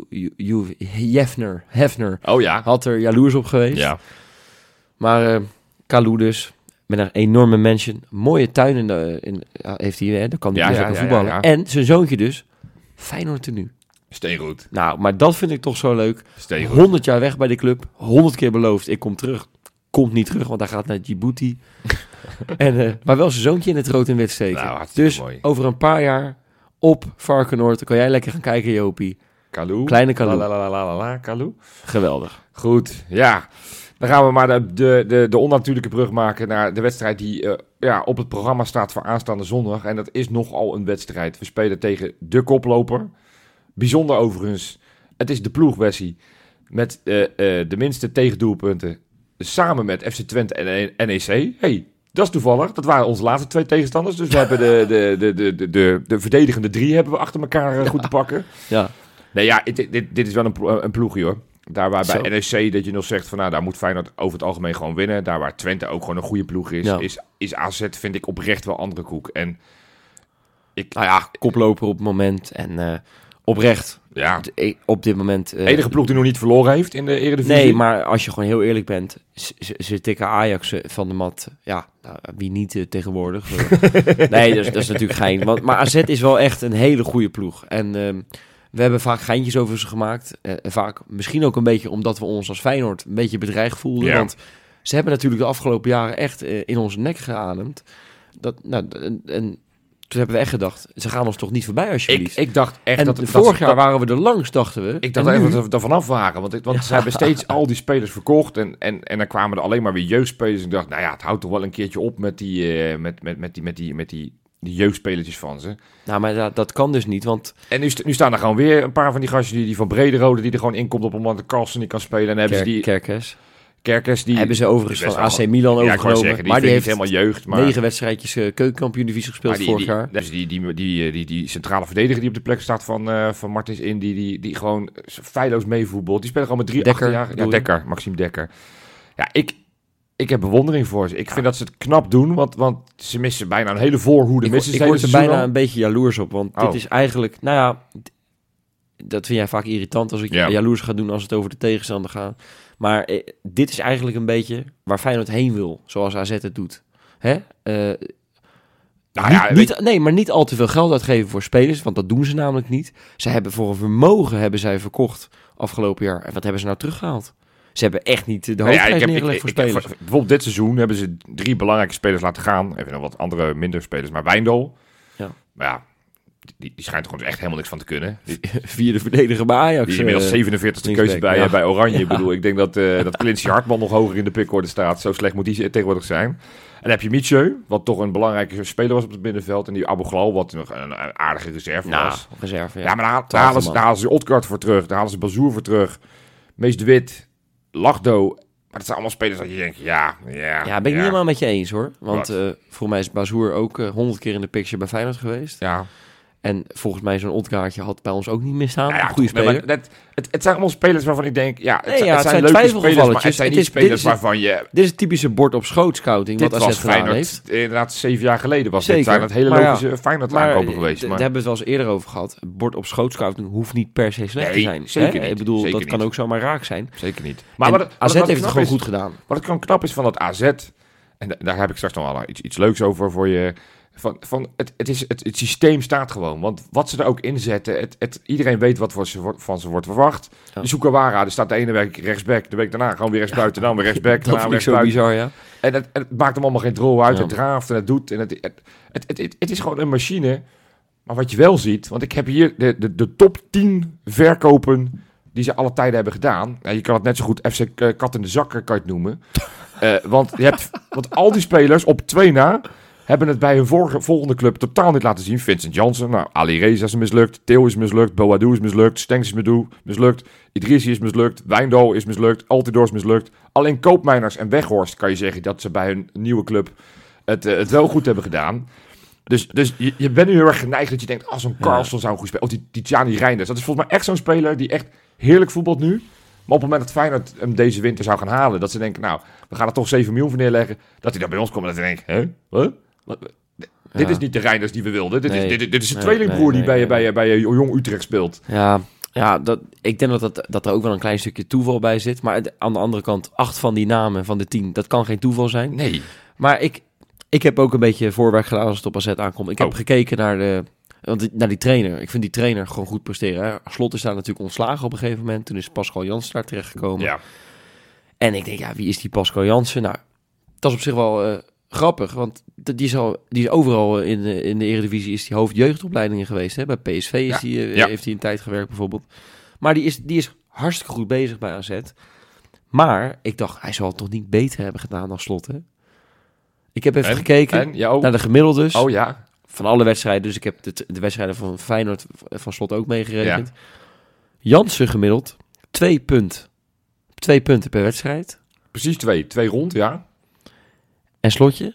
Hefner had er jaloers op geweest. Ja. Maar Kalou dus, met een enorme mansion, mooie tuin heeft hij, hè? Daar kan hij lekker voetballen. Ja. En zijn zoontje dus, Feyenoord tenue. Steengoed. Nou, maar dat vind ik toch zo leuk. Steengoed. 100 jaar weg bij de club, 100 keer beloofd, ik kom terug. Komt niet terug, want hij gaat naar Djibouti. Maar wel zijn zoontje in het rood en wit steken. Nou, dus mooi. Over een paar jaar op Varkenoord, dan kan jij lekker gaan kijken, Jopie. Kalou. Kleine Kalou. Kalou. Geweldig. Goed, ja. Dan gaan we maar de onnatuurlijke brug maken naar de wedstrijd die op het programma staat voor aanstaande zondag. En dat is nogal een wedstrijd. We spelen tegen de koploper. Bijzonder overigens, het is de ploegversie met de minste tegendoelpunten samen met FC Twente en NEC. Hey, dat is toevallig. Dat waren onze laatste 2 tegenstanders. Dus we hebben de verdedigende 3 hebben we achter elkaar goed te pakken. Ja. Nee, ja, dit is wel een ploegje, hoor. Daar waar bij NEC dat je nog zegt van daar moet Feyenoord over het algemeen gewoon winnen. Daar waar Twente ook gewoon een goede ploeg is, is AZ vind ik oprecht wel andere koek. En koploper op het moment en oprecht. Ja. Op dit moment. Enige ploeg die nog niet verloren heeft in de Eredivisie. Nee, maar als je gewoon heel eerlijk bent, ze tikken Ajax van de mat. Ja, wie niet tegenwoordig. Nee, dat is natuurlijk gein. Maar AZ is wel echt een hele goede ploeg. En we hebben vaak geintjes over ze gemaakt. Vaak misschien ook een beetje omdat we ons als Feyenoord een beetje bedreigd voelden. Ja. Want ze hebben natuurlijk de afgelopen jaren echt in onze nek geademd. Toen hebben we echt gedacht, ze gaan ons toch niet voorbij als je verliest. Ik dacht echt en vorig jaar waren we er langs, dachten we. Ik dacht echt dat we er vanaf waren. Want ze hebben steeds al die spelers verkocht. En dan kwamen er alleen maar weer jeugdspelers. En ik dacht, nou ja, het houdt toch wel een keertje op met die jeugdspelertjes van ze. Nou, maar dat kan dus niet, want... En nu staan er gewoon weer een paar van die gastjes die van Brederode, die er gewoon inkomt op het moment dat Carlsen niet kan spelen. En hebben ze die... Kerkers, die hebben ze overigens van AC Milan overgenomen. Zeggen, maar die heeft helemaal jeugd. Maar 9 wedstrijdjes keukenkampioen-divisie gespeeld vorig jaar. Dus die centrale verdediger die op de plek staat van Martins in, die gewoon feilloos meevoetbalt. Die spelen gewoon met 3 achterjarigen. Ja, Dekker, Maxime Dekker. Ja, ik heb bewondering voor ze. Ik vind dat ze het knap doen, want ze missen bijna een hele voorhoede. Ik word er bijna een beetje jaloers op, want dit is eigenlijk, dat vind jij vaak irritant als ik jaloers ga doen als het over de tegenstander gaat. Maar dit is eigenlijk een beetje waar Feyenoord heen wil, zoals AZ het doet. Hè? Maar niet al te veel geld uitgeven voor spelers, want dat doen ze namelijk niet. Ze hebben voor een vermogen verkocht afgelopen jaar. En wat hebben ze nou teruggehaald? Ze hebben echt niet de hoofdprijs neergelegd voor spelers. Bijvoorbeeld dit seizoen hebben ze 3 belangrijke spelers laten gaan. Even nog wat andere minder spelers, maar Wijndal. Ja. Maar ja, die schijnt gewoon echt helemaal niks van te kunnen. Vierde verdediger bij Ajax. Die is inmiddels 47e keuze bij Oranje. Ja. Ik bedoel, ik denk dat Quincy Hartman nog hoger in de pickorde staat. Zo slecht moet die tegenwoordig zijn. En dan heb je Mitchell, wat toch een belangrijke speler was op het middenveld. En die Abu Ghlal, wat nog een aardige reserve was. Reserve, ja. Maar daar halen ze Odgaard voor terug. Daar halen ze Bazoer voor terug. Mees de Wit, Lachdo. Maar dat zijn allemaal spelers dat je denkt, Ja, ben ik niet helemaal met je eens hoor. Want volgens mij is Bazoer ook 100 keer in de picture bij Feyenoord geweest. Ja. En volgens mij zo'n Odgaardje had bij ons ook niet misstaan. Goede speler. Het zijn allemaal spelers waarvan ik denk... het zijn leuke spelers, maar het zijn niet spelers waarvan je... Dit is het typische bord op schoot scouting. Dit wat AZ gedaan heeft. Inderdaad, 7 jaar geleden was dit. Zijn het hele logische Feyenoord aankopen geweest. Daar hebben we het wel eens eerder over gehad. Bord op schoot scouting hoeft niet per se slecht te zijn. Zeker niet. Ik bedoel, dat kan ook zomaar raak zijn. Zeker niet. Maar AZ heeft het gewoon goed gedaan. Wat het gewoon knap is van dat AZ... En daar heb ik straks nog wel iets leuks over voor je... Het systeem staat gewoon. Want wat ze er ook inzetten, iedereen weet wat van ze wordt verwacht. Ja. De Sukawara, die staat de ene week rechtsback, de week daarna gewoon weer rechtsbuiten, dan weer rechtsback. Dat vind ik zo bizar, ja. En het maakt hem allemaal geen drol uit. Het draaft en het doet. En het is gewoon een machine. Maar wat je wel ziet, want ik heb hier de top 10 verkopen die ze alle tijden hebben gedaan. Ja, je kan het net zo goed FC Kat in de Zak kan je het noemen. Want al die spelers op 2 na... hebben het bij hun volgende club totaal niet laten zien. Vincent Janssen, Ali Reza is mislukt. Theo is mislukt. Boadou is mislukt. Stengs is mislukt. Idrissi is mislukt. Wijndal is mislukt. Altidore is mislukt. Alleen Koopmeiners en Weghorst kan je zeggen dat ze bij hun nieuwe club het wel goed hebben gedaan. Dus je bent nu heel erg geneigd dat je denkt... zo'n Carlson zou een goed spelen. Of die Tjani Reinders. Dat is volgens mij echt zo'n speler die echt heerlijk voetbalt nu. Maar op het moment dat Feyenoord hem deze winter zou gaan halen... dat ze denken, we gaan er toch 7 miljoen voor neerleggen... dat hij dan bij ons komt en dat hij denkt... Wat? Dit is niet de Reinders die we wilden. Dit is een tweelingbroer die bij Jong Utrecht speelt. Ja, ik denk dat er ook wel een klein stukje toeval bij zit. Maar aan de andere kant, 8 van die namen van de 10... dat kan geen toeval zijn. Nee. Maar ik heb ook een beetje voorwerk gedaan als het op AZ aankomt. Ik heb gekeken naar die trainer. Ik vind die trainer gewoon goed presteren. Hè. Slot is daar natuurlijk ontslagen op een gegeven moment. Toen is Pascal Jansen daar terechtgekomen. Ja. En ik denk, wie is die Pascal Jansen? Nou, dat is op zich wel... grappig, want die is overal in de Eredivisie is die hoofdjeugdopleidingen geweest. Hè? Bij PSV heeft hij een tijd gewerkt bijvoorbeeld. Maar die is hartstikke goed bezig bij AZ. Maar ik dacht, hij zal het toch niet beter hebben gedaan dan Slot, hè? Ik heb even gekeken naar de gemiddeldes van alle wedstrijden. Dus ik heb de wedstrijden van Feyenoord van Slot ook meegerekend. Ja. Jansen gemiddeld 2 punten per wedstrijd. Precies 2 rond, ja. En Slotje?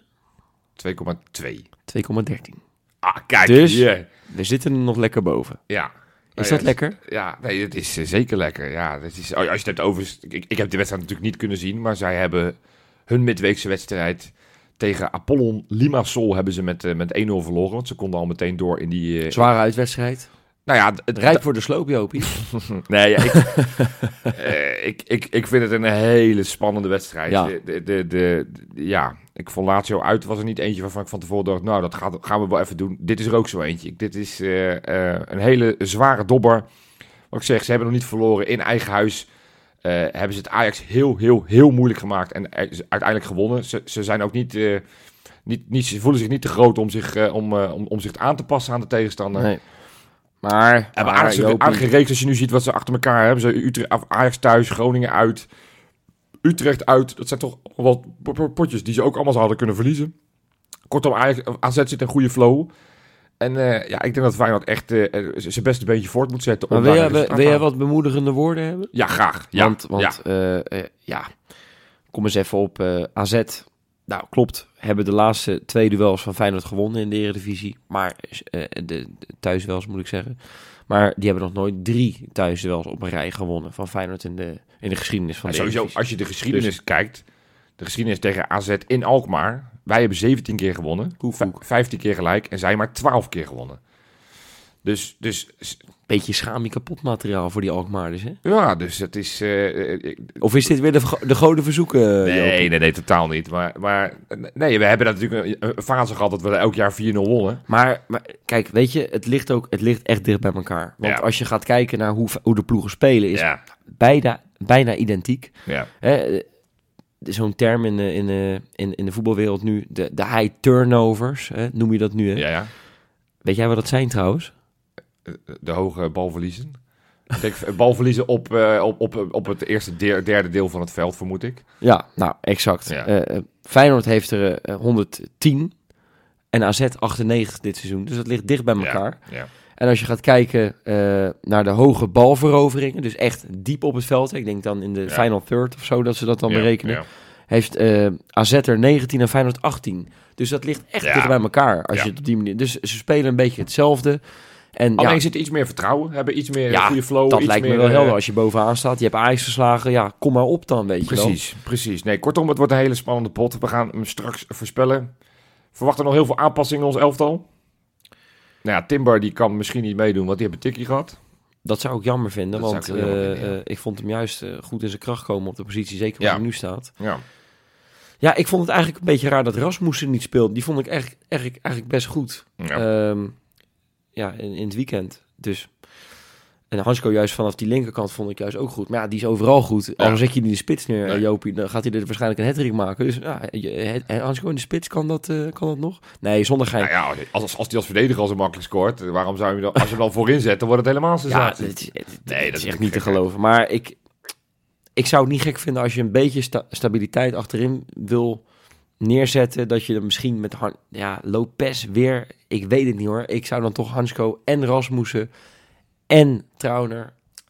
2,2. 2,13. Kijk. Dus we zitten er nog lekker boven. Ja. Is dat lekker? Ja, nee, het is zeker lekker. Ja, dat is, als je het hebt over... Ik heb de wedstrijd natuurlijk niet kunnen zien, maar zij hebben hun midweekse wedstrijd tegen Apollon Limassol hebben ze met 1-0 verloren. Want ze konden al meteen door in die... zware uitwedstrijd. Nou ja, rijp voor de sloop, Jopie. Nee, ik vind het een hele spannende wedstrijd. Ja. Ik vond Lazio uit, was er niet eentje waarvan ik van tevoren dacht... nou, dat gaan we wel even doen. Dit is er ook zo eentje. Dit is een hele zware dobber. Wat ik zeg, ze hebben nog niet verloren in eigen huis. Hebben ze het Ajax heel moeilijk gemaakt en uiteindelijk gewonnen. Ze zijn ook niet, ze voelen zich niet te groot om zich aan te passen aan de tegenstander. Nee. Maar aardige reeks als je nu ziet wat ze achter elkaar hebben. Ze Ajax thuis, Groningen uit, Utrecht uit. Dat zijn toch wel potjes die ze ook allemaal zouden kunnen verliezen. Kortom, AZ zit in een goede flow. En ik denk dat Feyenoord echt zijn beste beentje voort moet zetten. Maar wil jij wat bemoedigende woorden hebben? Ja, graag. Ja. Want kom eens even op AZ. Nou, klopt. Hebben de laatste 2 duels van Feyenoord gewonnen in de Eredivisie. Maar de thuisduels moet ik zeggen. Maar die hebben nog nooit 3 thuisduels op een rij gewonnen van Feyenoord in de geschiedenis van de sowieso, Eredivisie. Als je de geschiedenis kijkt, de geschiedenis tegen AZ in Alkmaar. Wij hebben 17 keer gewonnen, 15 keer gelijk en zij maar 12 keer gewonnen. Dus beetje schaam je kapot materiaal voor die Alkmaarders, hè? Ja, dus het is... of is dit weer de goden verzoeken? Nee, totaal niet. Maar nee, we hebben natuurlijk een fase gehad dat we er elk jaar 4-0 wonnen. Maar kijk, weet je, het ligt echt dicht bij elkaar. Want als je gaat kijken naar hoe de ploegen spelen, is bijna identiek. Ja. Zo'n term in de voetbalwereld nu, de high turnovers, noem je dat nu, hè? Ja. Weet jij wat dat zijn trouwens? De hoge balverliezen. Ik denk balverliezen op het eerste derde deel van het veld, vermoed ik. Ja, nou, exact. Ja. Feyenoord heeft er 110 en AZ 98 dit seizoen. Dus dat ligt dicht bij elkaar. Ja. En als je gaat kijken naar de hoge balveroveringen, dus echt diep op het veld. Ik denk dan in de final third of zo dat ze dat dan berekenen. Ja. Heeft AZ er 19 en Feyenoord 18. Dus dat ligt echt dicht bij elkaar. Als je het op die manier. Dus ze spelen een beetje hetzelfde. En alleen zit iets meer vertrouwen, hebben iets meer goede flow. Dat iets lijkt me wel helder als je bovenaan staat. Je hebt Ajax verslagen, kom maar op dan, weet je wel. Precies. Nee, kortom, het wordt een hele spannende pot. We gaan hem straks voorspellen. Verwacht er nog heel veel aanpassingen in ons elftal. Nou ja, Timber die kan misschien niet meedoen, want die heeft een tikkie gehad. Dat zou ik jammer vinden, want ik vond hem juist goed in zijn kracht komen op de positie, zeker waar hij nu staat. Ja, ik vond het eigenlijk een beetje raar dat Rasmussen niet speelde. Die vond ik eigenlijk best goed. Ja. In het weekend. Dus. En Hansko juist vanaf die linkerkant vond ik juist ook goed. Maar ja, die is overal goed. Al zet je die in de spits neer, Jopie, dan gaat hij er waarschijnlijk een hat-trick maken. Dus Hansko in de spits, kan dat nog? Nee, zonder gein. Nou ja, als hij als verdediger al zo makkelijk scoort, waarom zou je dan, als je hem dan voorin zet, dan wordt het helemaal sensatie. Dat is echt niet te geloven. Maar ik zou het niet gek vinden als je een beetje stabiliteit achterin wil neerzetten, dat je er misschien met Lopez weer, ik weet het niet hoor. Ik zou dan toch Hansko en Rasmussen en Trauner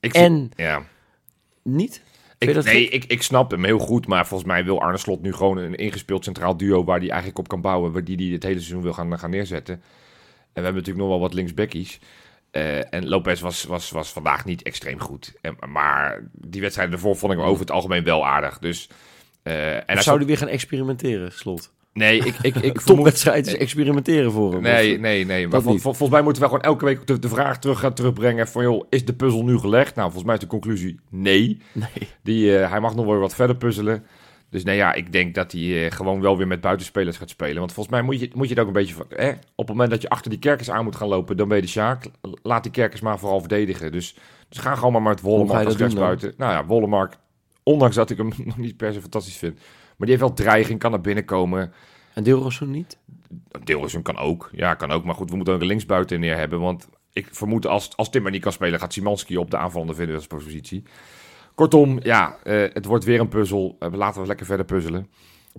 niet? Ik snap hem heel goed, maar volgens mij wil Arne Slot nu gewoon een ingespeeld centraal duo waar hij eigenlijk op kan bouwen, waar die het hele seizoen wil gaan neerzetten. En we hebben natuurlijk nog wel wat linksbackies. En Lopez was vandaag niet extreem goed. Maar die wedstrijden ervoor vond ik hem over het algemeen wel aardig. Dus, zou hij weer gaan experimenteren, Slot? Nee, ik topwedstrijd is experimenteren voor hem. Nee. Maar volgens mij moeten we gewoon elke week de vraag terugbrengen van, joh, is de puzzel nu gelegd? Nou, volgens mij is de conclusie nee. Hij mag nog wel wat verder puzzelen. Dus ik denk dat hij gewoon wel weer met buitenspelers gaat spelen. Want volgens mij moet je het ook een beetje van, op het moment dat je achter die Kerkers aan moet gaan lopen, dan ben je de Sjaak. Laat die Kerkers maar vooral verdedigen. Dus ga gewoon maar met Wollemark als rechtsbuiten. Nou ja, Wollemark, ondanks dat ik hem nog niet per se fantastisch vind, maar die heeft wel dreiging, kan naar binnen komen. En Dilrosun niet? Dilrosun kan ook. Ja, kan ook. Maar goed, we moeten ook een linksbuiten neer hebben. Want ik vermoed als Timber niet kan spelen, gaat Szymanski op de aanvallende verdedigerspositie. Kortom, het wordt weer een puzzel. Laten we lekker verder puzzelen.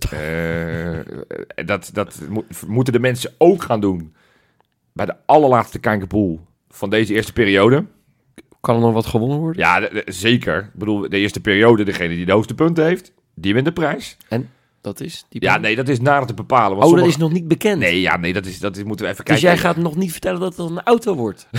Dat moeten de mensen ook gaan doen bij de allerlaatste Kijkerpool van deze eerste periode. Kan er nog wat gewonnen worden? Ja, zeker. Ik bedoel, de eerste periode, degene die de hoogste punten heeft, die wint de prijs. En dat is? Dat is nader te bepalen. Want dat is nog niet bekend? Dat moeten we even kijken. Dus jij gaat nog niet vertellen dat het een auto wordt?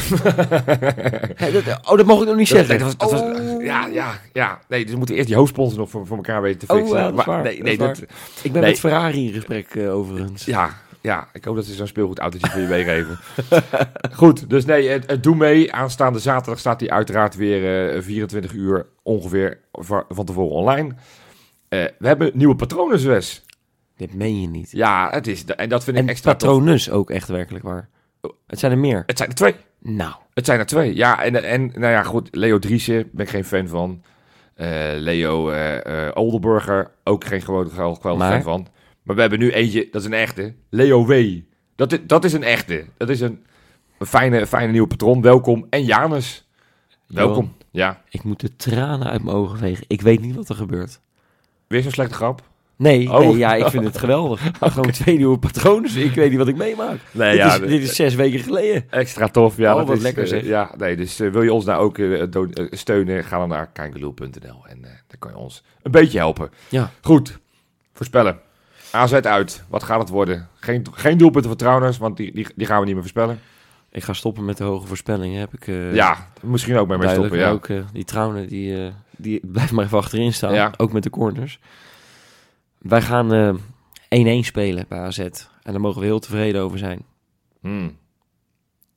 Dat mag ik nog niet zeggen. Dus we moeten eerst die hoofdsponsor nog voor elkaar weten te fixen. Ik ben met Ferrari in gesprek overigens. Ja, ik hoop dat ze zo'n speelgoedautootje voor je meegeven. Goed, dus doe mee. Aanstaande zaterdag staat die uiteraard weer 24 uur ongeveer van tevoren online. We hebben nieuwe patronen, Wes. Dit meen je niet. Ja, het is. En dat vind ik extra patronus tof. Ook echt werkelijk waar. Het zijn er meer. Het zijn er 2. Nou. Het zijn er 2. Ja, en nou ja, goed. Leo Driessen, ben ik geen fan van. Leo Oldenburger, ook geen geweldige fan van. Maar we hebben nu eentje, dat is een echte. Leo W. Dat is een echte. Dat is een fijne nieuwe patroon. Welkom. En Janus. Welkom. Ja. Ik moet de tranen uit mijn ogen vegen. Ik weet niet wat er gebeurt. Weer zo'n slechte grap? Nee, ik vind het geweldig. Gewoon 2 nieuwe patronen. Ik weet niet wat ik meemaak. Dit is 6 weken geleden. Extra tof. Ja, dat wat is lekker zeg. Dus wil je ons nou ook steunen, ga dan naar kijkeloel.nl en dan kan je ons een beetje helpen. Ja. Goed, voorspellen. AZ uit. Wat gaat het worden? Geen doelpunten voor Trauners, want die gaan we niet meer voorspellen. Ik ga stoppen met de hoge voorspellingen. Heb ik, misschien ook mee stoppen. Ja. Ook die Trauner, die blijft maar even achterin staan. Ja. Ook met de corners. Wij gaan 1-1 spelen bij AZ. En daar mogen we heel tevreden over zijn.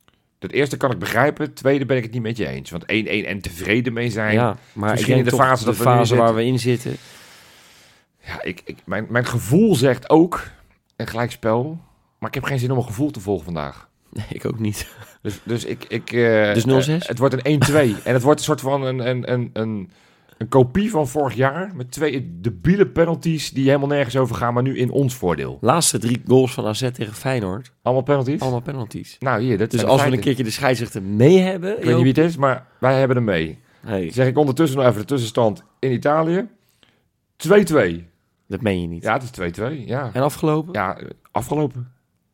Het eerste kan ik begrijpen, het tweede ben ik het niet met je eens. Want 1-1 en tevreden mee zijn. Ja, maar misschien in de fase, waar we in zitten. Ja, mijn gevoel zegt ook een gelijkspel. Maar ik heb geen zin om een gevoel te volgen vandaag. Nee, ik ook niet. Dus Dus 0-6? Het wordt een 1-2. En het wordt een soort van een kopie van vorig jaar. Met 2 debiele penalties die helemaal nergens over gaan, maar nu in ons voordeel. Laatste 3 goals van AZ tegen Feyenoord. Allemaal penalties? Allemaal penalties. Nou, hier, dat dus als we een keertje de scheidsrechter mee hebben... Ik weet niet wie het is, maar wij hebben hem mee. Hey. Zeg ik ondertussen nog even de tussenstand in Italië. 2-2. Dat meen je niet. Ja, het is 2-2, ja. En afgelopen? Ja, afgelopen.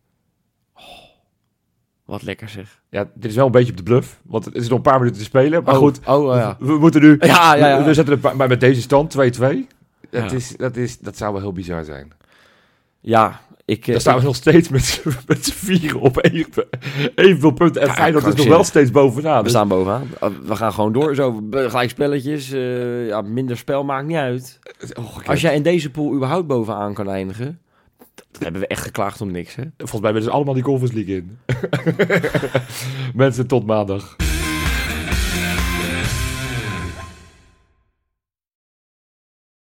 Wat lekker zeg. Ja, dit is wel een beetje op de bluff, want het is nog een paar minuten te spelen. Maar goed, ja. we moeten nu... Ja. We zetten het maar met deze stand, 2-2. Dat zou wel heel bizar zijn. Ja, dan staan we nog steeds met z'n vieren op evenveel punten. En Feyenoord is nog wel steeds bovenaan. We staan bovenaan. We gaan gewoon door. Zo, gelijk spelletjes. Minder spel maakt niet uit. Als jij in deze pool überhaupt bovenaan kan eindigen... Dan hebben we echt geklaagd om niks, hè? Volgens mij willen ze allemaal die Conference League in. Mensen, tot maandag.